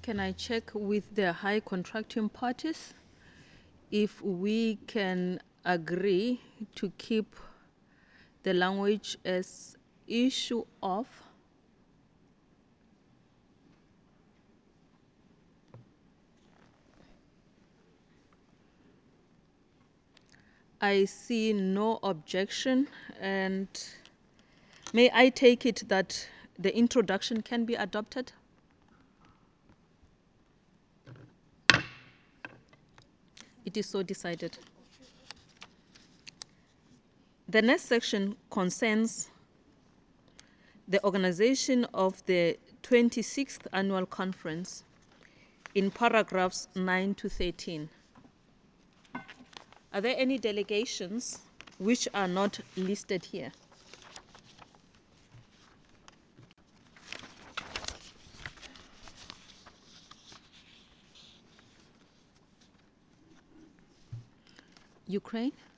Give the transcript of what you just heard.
Can I check with the high contracting parties if we can agree to keep the language as issue of I see no objection, and may I take it that the introduction can be adopted? It is so decided. The next section concerns the organization of the 26th Annual Conference in paragraphs 9 to 13. Are there any delegations which are not listed here? Ukraine?